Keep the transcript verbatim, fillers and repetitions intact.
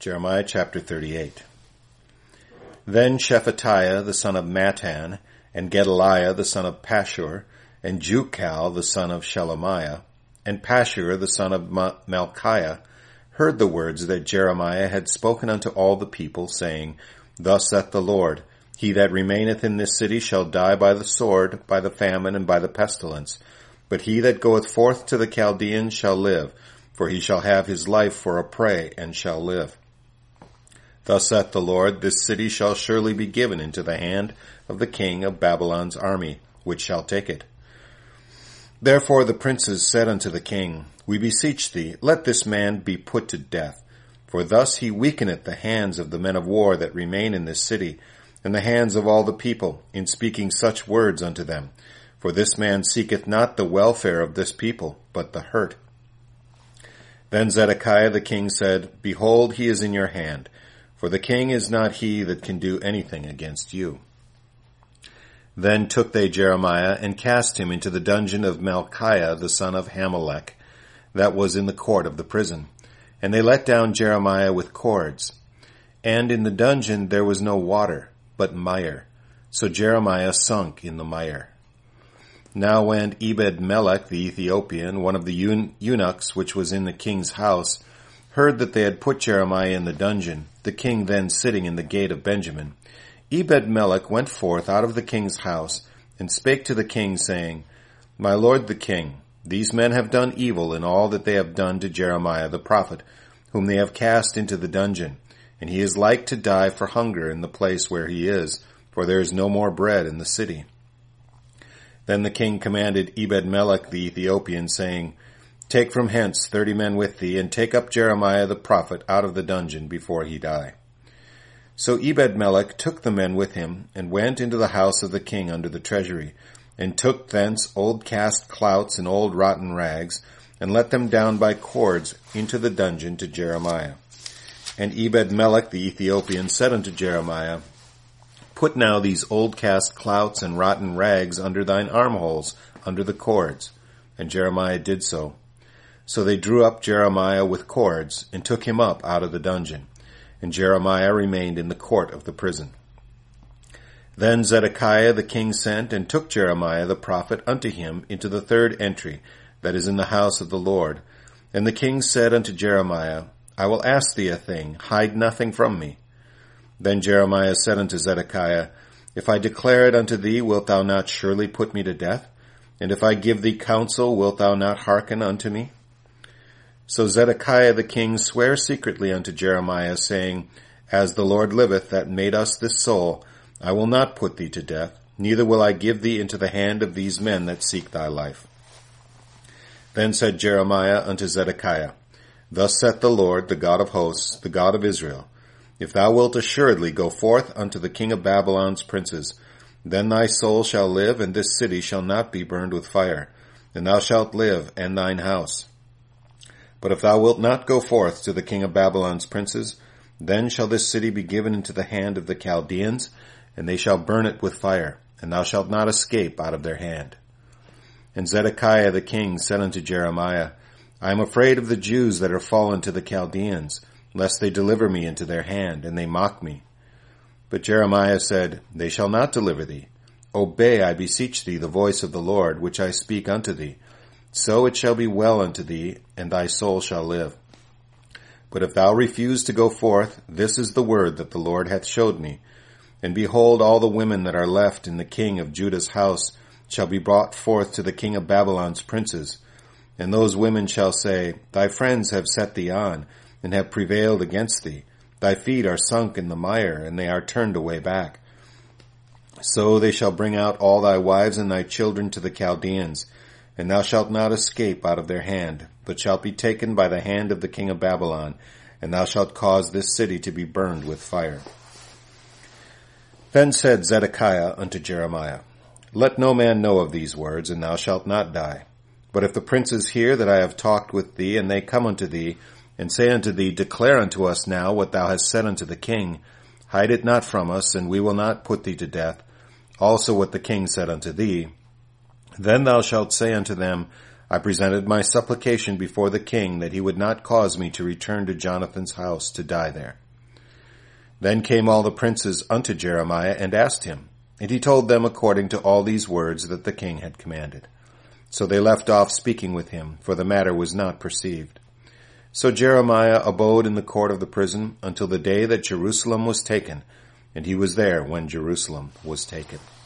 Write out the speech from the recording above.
Jeremiah chapter thirty-eight. Then Shephatiah the son of Mattan, and Gedaliah the son of Pashur, and Jucal the son of Shelemiah, and Pashur the son of Ma- Malchiah, heard the words that Jeremiah had spoken unto all the people, saying, Thus saith the Lord, He that remaineth in this city shall die by the sword, by the famine, and by the pestilence. But he that goeth forth to the Chaldeans shall live, for he shall have his life for a prey, and shall live. Thus saith the Lord, This city shall surely be given into the hand of the king of Babylon's army, which shall take it. Therefore the princes said unto the king, We beseech thee, let this man be put to death. For thus he weakeneth the hands of the men of war that remain in this city, and the hands of all the people, in speaking such words unto them. For this man seeketh not the welfare of this people, but the hurt. Then Zedekiah the king said, Behold, he is in your hand. For the king is not he that can do anything against you. Then took they Jeremiah, and cast him into the dungeon of Malchiah the son of Hamelech, that was in the court of the prison. And they let down Jeremiah with cords. And in the dungeon there was no water, but mire. So Jeremiah sunk in the mire. Now when Ebed-melech the Ethiopian, one of the eunuchs which was in the king's house, heard that they had put Jeremiah in the dungeon, the king then sitting in the gate of Benjamin, Ebed-melech went forth out of the king's house, and spake to the king, saying, My lord the king, these men have done evil in all that they have done to Jeremiah the prophet, whom they have cast into the dungeon, and he is like to die for hunger in the place where he is, for there is no more bread in the city. Then the king commanded Ebed-melech the Ethiopian, saying, Take from hence thirty men with thee, and take up Jeremiah the prophet out of the dungeon before he die. So Ebed-melech took the men with him, and went into the house of the king under the treasury, and took thence old cast clouts and old rotten rags, and let them down by cords into the dungeon to Jeremiah. And Ebed-melech the Ethiopian said unto Jeremiah, Put now these old cast clouts and rotten rags under thine armholes, under the cords. And Jeremiah did so. So they drew up Jeremiah with cords, and took him up out of the dungeon. And Jeremiah remained in the court of the prison. Then Zedekiah the king sent, and took Jeremiah the prophet unto him into the third entry, that is in the house of the Lord. And the king said unto Jeremiah, I will ask thee a thing, hide nothing from me. Then Jeremiah said unto Zedekiah, If I declare it unto thee, wilt thou not surely put me to death? And if I give thee counsel, wilt thou not hearken unto me? So Zedekiah the king sware secretly unto Jeremiah, saying, As the Lord liveth, that made us this soul, I will not put thee to death, neither will I give thee into the hand of these men that seek thy life. Then said Jeremiah unto Zedekiah, Thus saith the Lord, the God of hosts, the God of Israel, If thou wilt assuredly go forth unto the king of Babylon's princes, then thy soul shall live, and this city shall not be burned with fire, and thou shalt live, and thine house. But if thou wilt not go forth to the king of Babylon's princes, then shall this city be given into the hand of the Chaldeans, and they shall burn it with fire, and thou shalt not escape out of their hand. And Zedekiah the king said unto Jeremiah, I am afraid of the Jews that are fallen to the Chaldeans, lest they deliver me into their hand, and they mock me. But Jeremiah said, They shall not deliver thee. Obey, I beseech thee, the voice of the Lord, which I speak unto thee. So it shall be well unto thee, and thy soul shall live. But if thou refuse to go forth, this is the word that the Lord hath showed me. And behold, all the women that are left in the king of Judah's house shall be brought forth to the king of Babylon's princes. And those women shall say, Thy friends have set thee on, and have prevailed against thee. Thy feet are sunk in the mire, and they are turned away back. So they shall bring out all thy wives and thy children to the Chaldeans, and thou shalt not escape out of their hand, but shalt be taken by the hand of the king of Babylon, and thou shalt cause this city to be burned with fire. Then said Zedekiah unto Jeremiah, Let no man know of these words, and thou shalt not die. But if the princes hear that I have talked with thee, and they come unto thee, and say unto thee, Declare unto us now what thou hast said unto the king, hide it not from us, and we will not put thee to death, also what the king said unto thee, then thou shalt say unto them, I presented my supplication before the king that he would not cause me to return to Jonathan's house to die there. Then came all the princes unto Jeremiah and asked him, and he told them according to all these words that the king had commanded. So they left off speaking with him, for the matter was not perceived. So Jeremiah abode in the court of the prison until the day that Jerusalem was taken, and he was there when Jerusalem was taken.